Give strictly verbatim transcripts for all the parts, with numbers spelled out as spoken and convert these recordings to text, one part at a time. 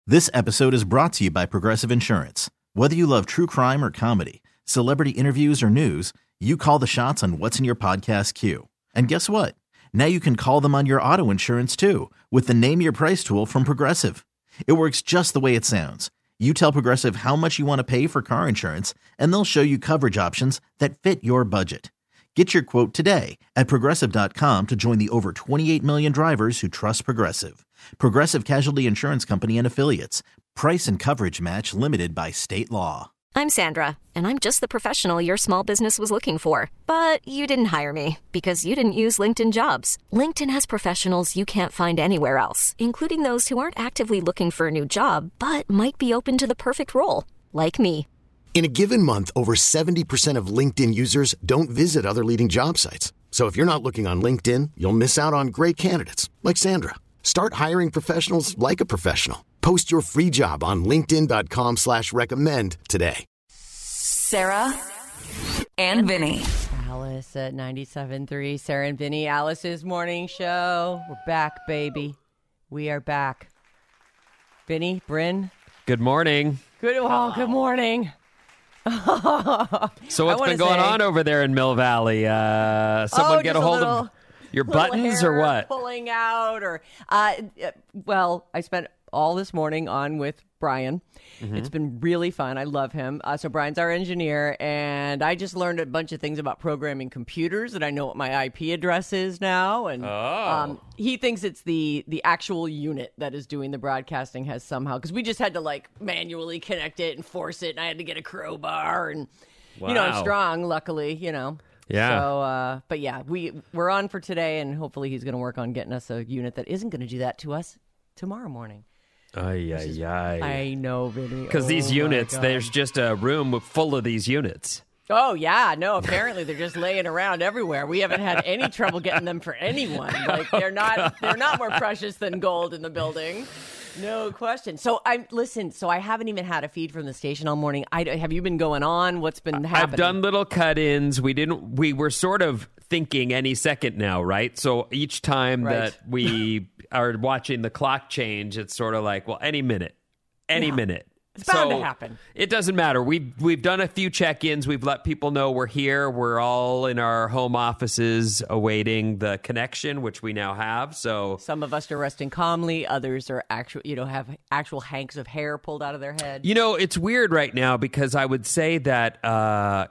This episode is brought to you by Progressive Insurance. Whether you love true crime or comedy, celebrity interviews or news, you call the shots on what's in your podcast queue. And guess what? Now you can call them on your auto insurance too with the Name Your Price tool from Progressive. It works just the way it sounds. You tell Progressive how much you want to pay for car insurance, and they'll show you coverage options that fit your budget. Get your quote today at Progressive dot com to join the over twenty-eight million drivers who trust Progressive. Progressive Casualty Insurance Company and Affiliates. Price and coverage match limited by state law. I'm Sandra, and I'm just the professional your small business was looking for. But you didn't hire me because you didn't use LinkedIn Jobs. LinkedIn has professionals you can't find anywhere else, including those who aren't actively looking for a new job, but might be open to the perfect role, like me. In a given month, over seventy percent of LinkedIn users don't visit other leading job sites. So if you're not looking on LinkedIn, you'll miss out on great candidates like Sandra. Start hiring professionals like a professional. Post your free job on linkedin dot com slash recommend today. Sarah and Vinny. Alice at ninety-seven point three. Sarah and Vinny, Alice's morning show. We're back, baby. We are back. Vinny, Bryn. Good morning. Good. Oh, good morning. So what's been going say, on over there in Mill Valley? Uh, someone oh, get a hold a of your buttons or what? Pulling out or, uh, well, I spent all this morning on with Brian. Mm-hmm. It's been really fun. I love him. Uh, so Brian's our engineer, and I just learned a bunch of things about programming computers, and I know what my I P address is now. And oh. um, he thinks it's the the actual unit that is doing the broadcasting has somehow, because we just had to like manually connect it and force it, and I had to get a crowbar, and wow. you know, I'm strong, luckily, you know. Yeah. So, uh, but yeah, we we're on for today, and hopefully he's going to work on getting us a unit that isn't going to do that to us tomorrow morning. Ay, ay, ay. I know, Vinny. Because oh these units, God. there's just a room full of these units. Oh, yeah. No, apparently they're just laying around everywhere. We haven't had any trouble getting them for anyone. Like, they're not they're not more precious than gold in the building. No question. So, I listen, so I haven't even had a feed from the station all morning. I, have you been going on? What's been happening? I've done little cut-ins. We didn't, we were sort of thinking any second now, right? So each time right. that we are watching the clock change, it's sort of like, well, any minute, any yeah. minute. It's bound so to happen. It doesn't matter. We've, we've done a few check-ins. We've let people know we're here. We're all in our home offices awaiting the connection, which we now have. So some of us are resting calmly. Others are actual, you know, have actual hanks of hair pulled out of their head. You know, it's weird right now because I would say that uh,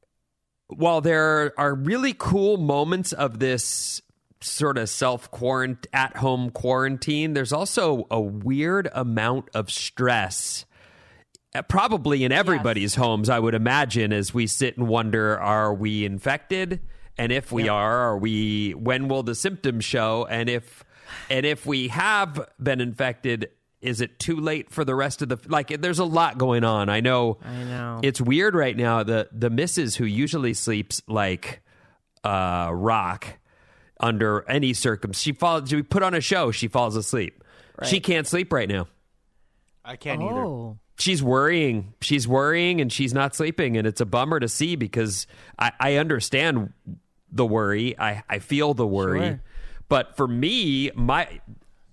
while there are really cool moments of this sort of self-quarant at-home quarantine, there's also a weird amount of stress probably in everybody's yes. homes, I would imagine, as we sit and wonder, are we infected? And if we yep. are, are we, when will the symptoms show? And if, and if we have been infected, is it too late for the rest of the, like, there's a lot going on. I know, I know. It's weird right now. The, the missus who usually sleeps like uh, rock under any circumstance, she falls, we put on a show, she falls asleep. Right. She can't sleep right now. I can't oh. either. She's worrying. She's worrying and she's not sleeping. And it's a bummer to see because I, I understand the worry. I, I feel the worry. Sure. But for me, my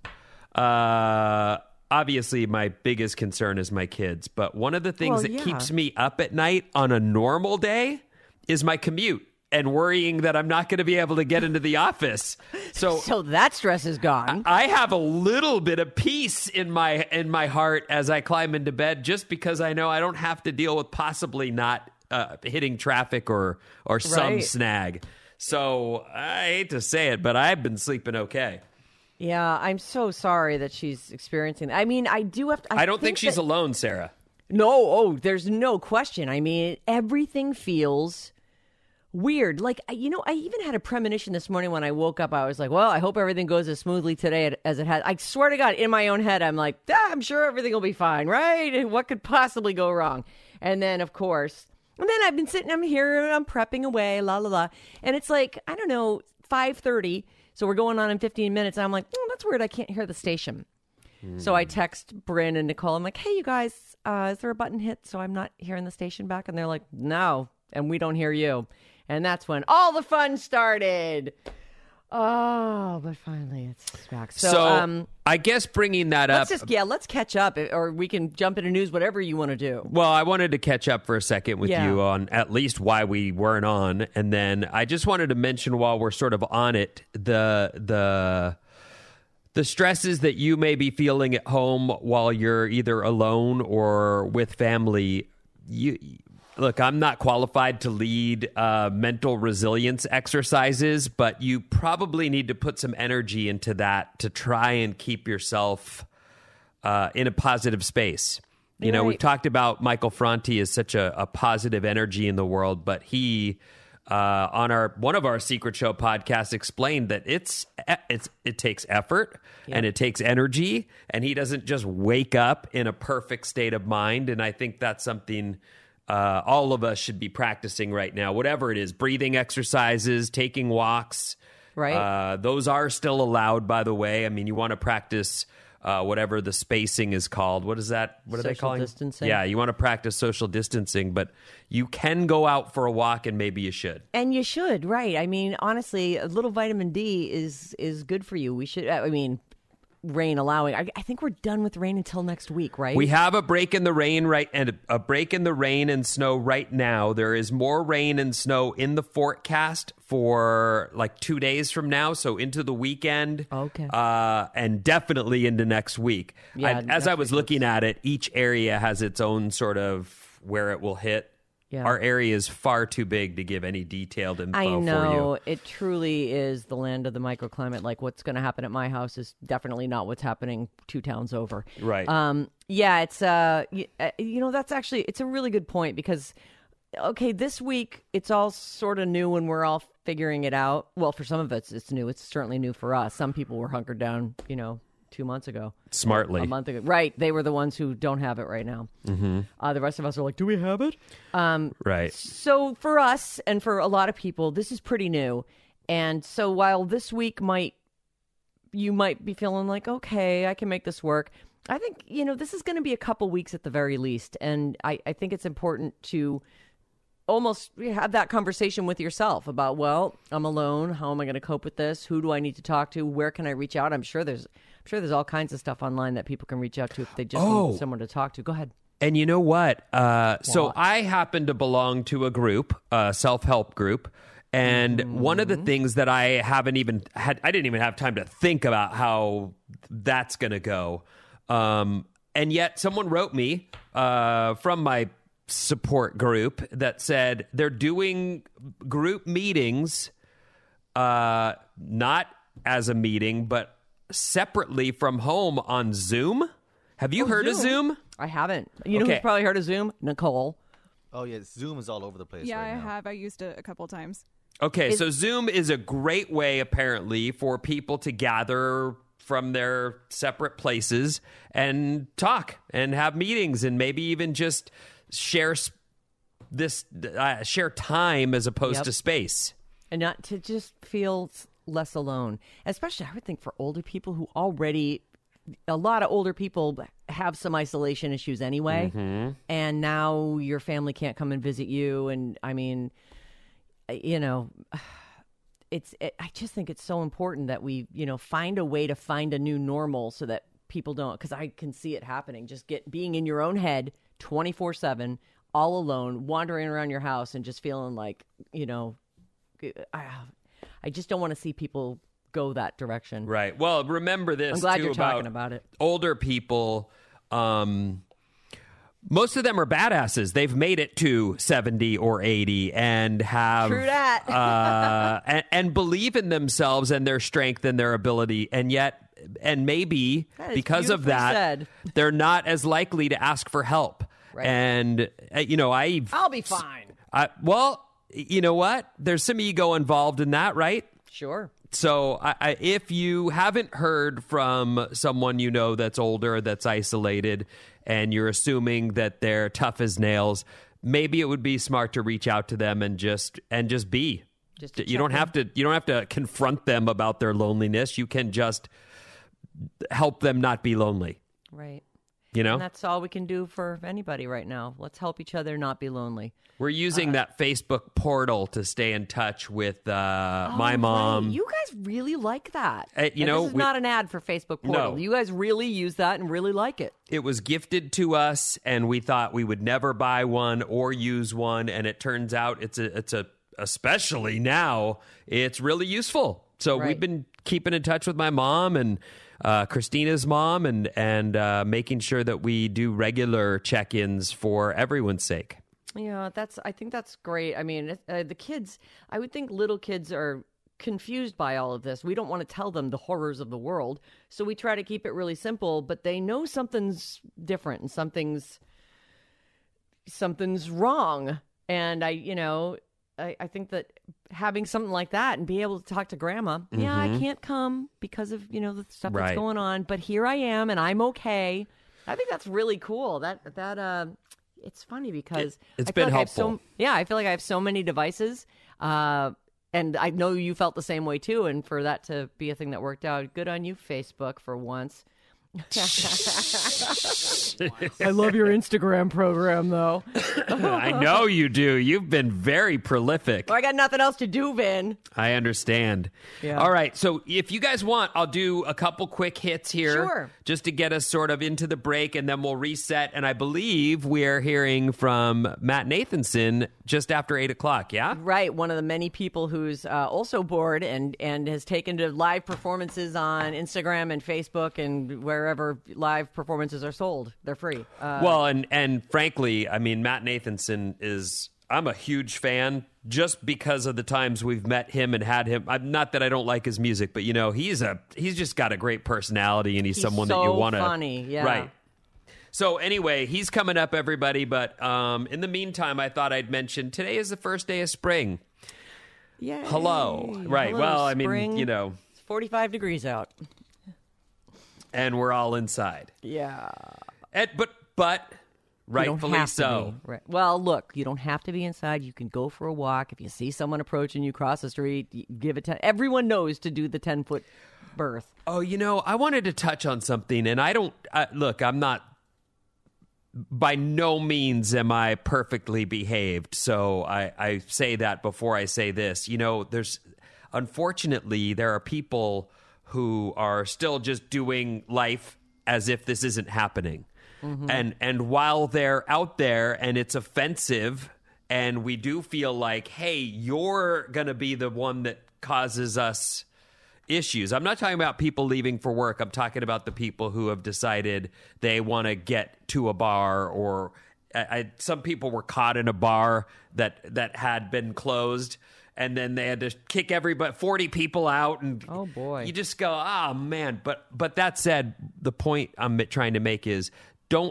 uh, obviously my biggest concern is my kids. But one of the things well, that yeah. keeps me up at night on a normal day is my commute and worrying that I'm not going to be able to get into the office. So, so that stress is gone. I have a little bit of peace in my in my heart as I climb into bed, just because I know I don't have to deal with possibly not uh, hitting traffic or or some right. snag. So I hate to say it, but I've been sleeping okay. Yeah, I'm so sorry that she's experiencing that. I mean, I do have to... I, I don't think, think she's that, alone, Sarah. No, oh, there's no question. I mean, everything feels weird. Like, you know, I even had a premonition this morning when I woke up. I was like, well, I hope everything goes as smoothly today as it has. I swear to God, in my own head, I'm like, ah, I'm sure everything will be fine, right? What could possibly go wrong? And then, of course, and then I've been sitting, I'm here, I'm prepping away, la, la, la. And it's like, I don't know, five thirty. So we're going on in fifteen minutes. And I'm like, oh, that's weird. I can't hear the station. Mm. So I text Bryn and Nicole. I'm like, hey, you guys, uh, is there a button hit so I'm not hearing the station back? And they're like, no, and we don't hear you. And that's when all the fun started. Oh, but finally it's back. So, So, um, I guess bringing that let's up. just yeah, let's catch up, or we can jump into news, whatever you want to do. Well, I wanted to catch up for a second with Yeah. you on at least why we weren't on, and then I just wanted to mention while we're sort of on it the the the stresses that you may be feeling at home while you're either alone or with family. You look, I'm not qualified to lead uh, mental resilience exercises, but you probably need to put some energy into that to try and keep yourself uh, in a positive space. You know, Right. we've talked about Michael Franti as such a, a positive energy in the world, but he, uh, on our one of our Secret Show podcasts, explained that it's it's it takes effort and it takes energy, and he doesn't just wake up in a perfect state of mind. And I think that's something uh, all of us should be practicing right now, whatever it is: breathing exercises, taking walks. Right. Uh, those are still allowed, by the way. I mean, you want to practice uh, whatever the spacing is called. What is that? What are they Social calling? distancing? Yeah, you want to practice social distancing, but you can go out for a walk, and maybe you should. And you should, right? I mean, honestly, a little vitamin D is is good for you. We should. I mean, rain allowing. I, I think we're done with rain until next week, right? We have a break in the rain right and a break in the rain and snow right now. There is more rain and snow in the forecast for like two days from now, so into the weekend. Okay. Uh, and definitely into next week. Yeah, I, as next I was week looking at it, each area has its own sort of where it will hit. Yeah. Our area is far too big to give any detailed info I for know you. it truly is the land of the microclimate. Like what's going to happen at my house is definitely not what's happening two towns over. Right. Um. Yeah. It's uh. You, uh, you know that's actually it's a really good point because, okay, this week it's all sort of new and we're all figuring it out. Well, for some of us it's new. It's certainly new for us. Some people were hunkered down, you know, two months ago. Smartly. A month ago. Right. They were the ones who don't have it right now. Mm-hmm. Uh, the rest of us are like, do we have it? Um, Right. So for us and for a lot of people, this is pretty new. And so while this week might, you might be feeling like, okay, I can make this work. I think, you know, this is going to be a couple weeks at the very least. And I, I think it's important to almost have that conversation with yourself about, well, I'm alone. How am I going to cope with this? Who do I need to talk to? Where can I reach out? I'm sure there's, I'm sure there's all kinds of stuff online that people can reach out to if they just Oh. need someone to talk to. Go ahead. And you know what? Uh, so What? I happen to belong to a group, a self-help group. And Mm-hmm. one of the things that I haven't even had, I didn't even have time to think about how that's going to go. Um, and yet someone wrote me uh, from my support group that said they're doing group meetings, uh, not as a meeting, but separately from home on Zoom. Have you heard of Zoom? I haven't. You know Okay. who's probably heard of Zoom? Nicole. Oh yeah, Zoom is all over the place. Yeah, right I now. have. I used it a couple times. Okay, so Zoom is a great way, apparently, for people to gather from their separate places and talk and have meetings and maybe even just share s- this uh, share time as opposed Yep. to space. And not to just feel s- less alone. Especially, I would think, for older people who already, a lot of older people have some isolation issues anyway. Mm-hmm. And now your family can't come and visit you. And I mean, you know, it's, it, I just think it's so important that we, you know, find a way to find a new normal so that people don't, because I can see it happening. Just get being in your own head twenty-four seven, all alone, wandering around your house and just feeling like, you know, I, I just don't want to see people go that direction. Right. Well, remember this. I'm glad too, you're about talking about it. Older people. Um, most of them are badasses. They've made it to seventy or eighty and have True that. uh, and, and believe in themselves and their strength and their ability, and yet, and maybe That is because of beautifully that, said. they're not as likely to ask for help. Right. And uh, you know, I I'll be fine. I, well, you know what? There's some ego involved in that, right? Sure. So I, I, if you haven't heard from someone you know that's older, that's isolated, and you're assuming that they're tough as nails, maybe it would be smart to reach out to them and just and just be. Just to you check don't in. have to. You don't have to confront them about their loneliness. You can just help them not be lonely. Right. You know? And that's all we can do for anybody right now. Let's help each other not be lonely. We're using uh, that Facebook portal to stay in touch with uh, oh, my mom. Right. You guys really like that. Uh, you and know, this is we, not an ad for Facebook portal. No. You guys really use that and really like it. It was gifted to us, and we thought we would never buy one or use one. And it turns out it's a, it's a, especially now, it's really useful. So right. we've been keeping in touch with my mom and uh, Christina's mom, and and uh, making sure that we do regular check-ins for everyone's sake. Yeah, that's. I think that's great. I mean, uh, the kids. I would think little kids are confused by all of this. We don't want to tell them the horrors of the world, so we try to keep it really simple. But they know something's different and something's something's wrong. And I, you know, I, I think that having something like that and be able to talk to grandma, mm-hmm. yeah, I can't come because of, you know, the stuff right. that's going on, but here I am and I'm okay. I think that's really cool. That, that, uh, it's funny because it, it's I been feel like helpful. I have so, yeah, I feel like I have so many devices, uh, and I know you felt the same way too. And for that to be a thing that worked out, good on you, Facebook, for once. I love your Instagram program, though. I know you do. You've been very prolific. Well, I got nothing else to do, Vin. I understand. Yeah. All right. So if you guys want, I'll do a couple quick hits here. Sure. Just to get us sort of into the break, and then we'll reset. And I believe we are hearing from Matt Nathanson just after eight o'clock, yeah? Right. One of the many people who's uh, also bored and, and has taken to live performances on Instagram and Facebook and wherever live performances are sold. They're free. Uh, well, and, and frankly, I mean, Matt Nathanson is, I'm a huge fan just because of the times we've met him and had him. I'm not that I don't like his music, but, you know, he's a he's just got a great personality, and he's, he's someone so that you want to. funny, yeah. Right. So anyway, he's coming up, everybody. But um, in the meantime, I thought I'd mention today is the first day of spring. Yay. Hello. Right. Hello, well, spring. I mean, you know. It's forty-five degrees out. And we're all inside. Yeah. And, but, but, rightfully so. Right. Well, look, you don't have to be inside. You can go for a walk. If you see someone approaching you, cross the street, you give it ten. Everyone knows to do the ten-foot berth. Oh, you know, I wanted to touch on something, and I don't, I, look, I'm not, by no means am I perfectly behaved. So I, I say that before I say this. You know, there's, unfortunately, there are people who are still just doing life as if this isn't happening. Mm-hmm. And and while they're out there and it's offensive, and we do feel like, hey, you're going to be the one that causes us issues. I'm not talking about people leaving for work. I'm talking about the people who have decided they want to get to a bar, or I, I, some people were caught in a bar that, that had been closed. And then they had to kick everybody, forty people out, and oh boy, you just go, oh man. But but that said, the point I'm trying to make is don't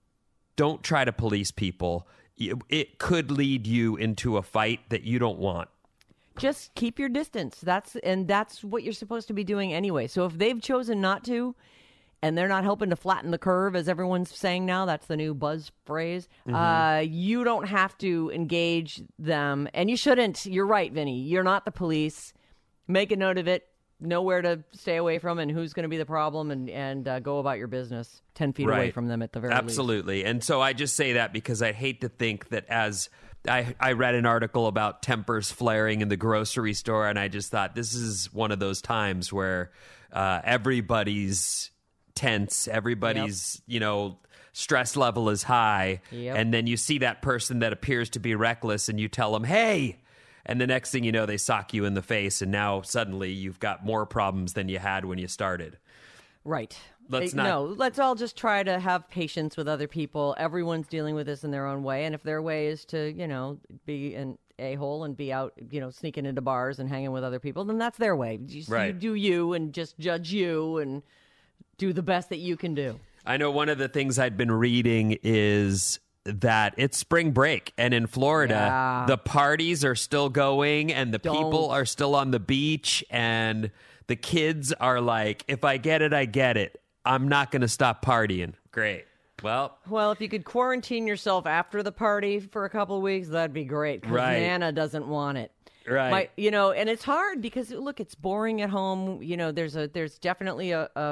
don't try to police people. It could lead you into a fight that you don't want. Just keep your distance. That's and that's what you're supposed to be doing anyway. So if they've chosen not to, and they're not helping to flatten the curve, as everyone's saying now, that's the new buzz phrase, mm-hmm. uh, you don't have to engage them. And you shouldn't. You're right, Vinny. You're not the police. Make a note of it. Know where to stay away from and who's going to be the problem, and, and uh, go about your business ten feet right. away from them at the very Absolutely. least. And so I just say that because I'd hate to think that as I, I read an article about tempers flaring in the grocery store, and I just thought this is one of those times where uh, everybody's tense, everybody's, yep. you know, stress level is high. Yep. And then you see that person that appears to be reckless and you tell them, hey, and the next thing you know, they sock you in the face. And now suddenly you've got more problems than you had when you started. Right. Let's Uh, not. No, let's all just try to have patience with other people. Everyone's dealing with this in their own way. And if their way is to, you know, be an a-hole and be out, you know, sneaking into bars and hanging with other people, then that's their way. You, Right. you do you and just judge you and do the best that you can do. I know one of the things I'd been reading is that it's spring break, and in Florida, Yeah. the parties are still going, and the Don't. people are still on the beach, and the kids are like, if I get it, I get it. I'm not going to stop partying. Great. Well, Well, if you could quarantine yourself after the party for a couple of weeks, that'd be great. Because Right. Nana doesn't want it. right. My, you know, and it's hard because look, it's boring at home. You know, there's a there's definitely a, a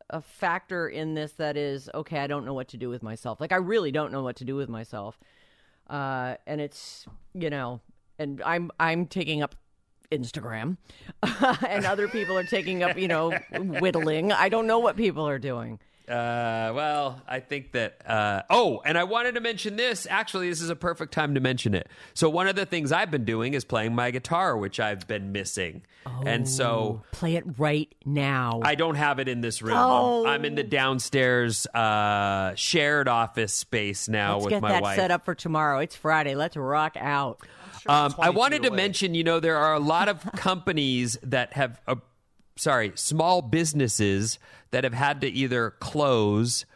a factor in this that is, okay, I don't know what to do with myself. Like, I really don't know what to do with myself. Uh, and it's, you know, and I'm I'm taking up Instagram, and other people are taking up, you know, whittling. I don't know what people are doing. Uh, well, I think that, uh, oh, and I wanted to mention this. Actually, this is a perfect time to mention it. So one of the things I've been doing is playing my guitar, which I've been missing. Oh, and so play it right now. I don't have it in this room. Oh. I'm, I'm in the downstairs, uh, shared office space now Let's with get my that wife. set up for tomorrow. It's Friday. Let's rock out. Um, I wanted to away. mention, you know, there are a lot of companies that have, uh, sorry, small businesses that have had to either close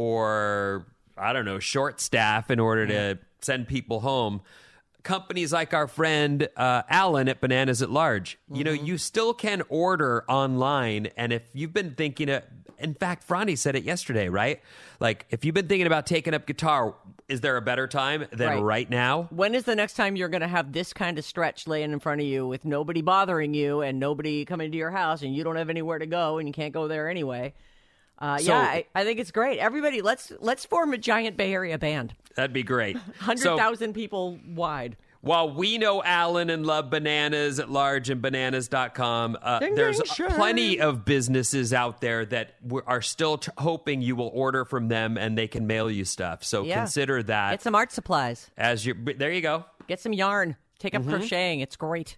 or, I don't know, short staff in order to send people home. Companies like our friend uh, Alan at Bananas at Large, mm-hmm. you know, you still can order online. And if you've been thinking of, in fact, Franny said it yesterday, right? Like, if you've been thinking about taking up guitar, is there a better time than right, right now? When is the next time you're going to have this kind of stretch laying in front of you with nobody bothering you and nobody coming to your house and you don't have anywhere to go and you can't go there anyway? Uh, So- yeah, I, I think it's great. Everybody, let's let's form a giant Bay Area band, That'd be great. one hundred thousand people wide. While we know Alan and love Bananas at Large and bananas dot com, uh, Ding, there's ding, sure. plenty of businesses out there that w- are still t- hoping you will order from them and they can mail you stuff. So Yeah. consider that Get some art supplies. as your. There you go. Get some yarn. Take up Mm-hmm. crocheting. It's great.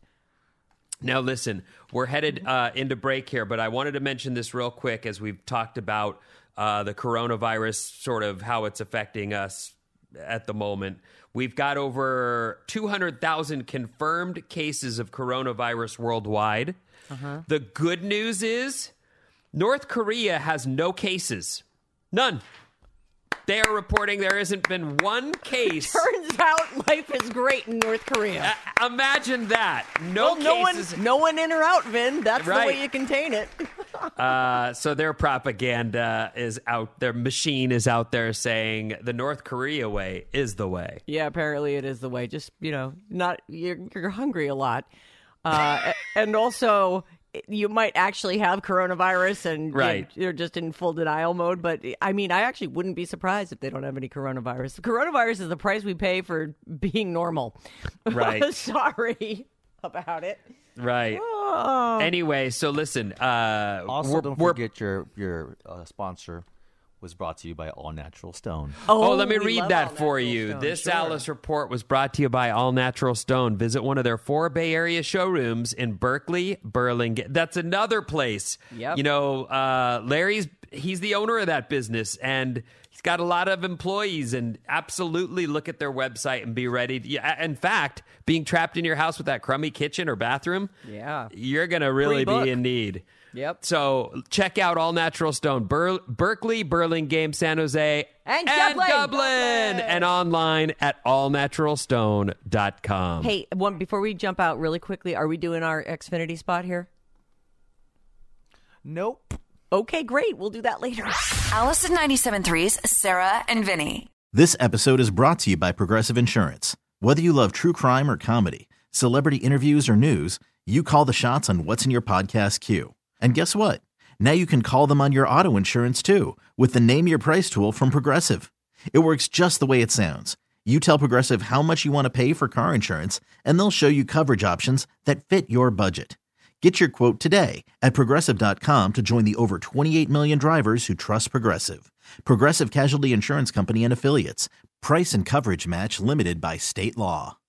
Now, listen, we're headed uh, into break here, but I wanted to mention this real quick as we've talked about uh, the coronavirus, sort of how it's affecting us at the moment. We've got over two hundred thousand confirmed cases of coronavirus worldwide. Uh-huh. The good news is North Korea has no cases. None. They are reporting there hasn't been one case. Turns out life is great in North Korea. Uh, imagine that. No well, no cases. one, no one in or out, Vin. That's Right. the way you contain it. Uh, so their propaganda is out. Their machine is out there saying the North Korea way is the way. Yeah, apparently it is the way. Just, you know, not you're, you're hungry a lot. Uh, and also, you might actually have coronavirus and Right. you're, you're just in full denial mode. But, I mean, I actually wouldn't be surprised if they don't have any coronavirus. The coronavirus is the price we pay for being normal. Right. Sorry about it. Right. Oh. Anyway, so listen. Uh, Also, we're- don't we're- forget your your uh, sponsor was brought to you by All Natural Stone. Oh, let me we read love that All for Natural you. Stone. This Sure. Alice report was brought to you by All Natural Stone. Visit one of their four Bay Area showrooms in Berkeley, Burlingame. That's another place. Yep. You know, uh, Larry's, he's the owner of that business, and he's got a lot of employees, and absolutely look at their website and be ready. To, yeah, in fact, being trapped in your house with that crummy kitchen or bathroom, Yeah. you're going to really Pre-book. be in need. Yep. So check out All Natural Stone, Ber- Berkeley, Burlingame, San Jose, And Dublin. Dublin, and online at all natural stone dot com. Hey, one before we jump out really quickly, are we doing our Xfinity spot here? Nope. Okay, great. We'll do that later. Alice at ninety-seven point three's Sarah and Vinny. This episode is brought to you by Progressive Insurance. Whether you love true crime or comedy, celebrity interviews or news, you call the shots on what's in your podcast queue. And guess what? Now you can call them on your auto insurance too with the Name Your Price tool from Progressive. It works just the way it sounds. You tell Progressive how much you want to pay for car insurance, and they'll show you coverage options that fit your budget. Get your quote today at Progressive dot com to join the over twenty-eight million drivers who trust Progressive. Progressive Casualty Insurance Company and Affiliates. Price and coverage match limited by state law.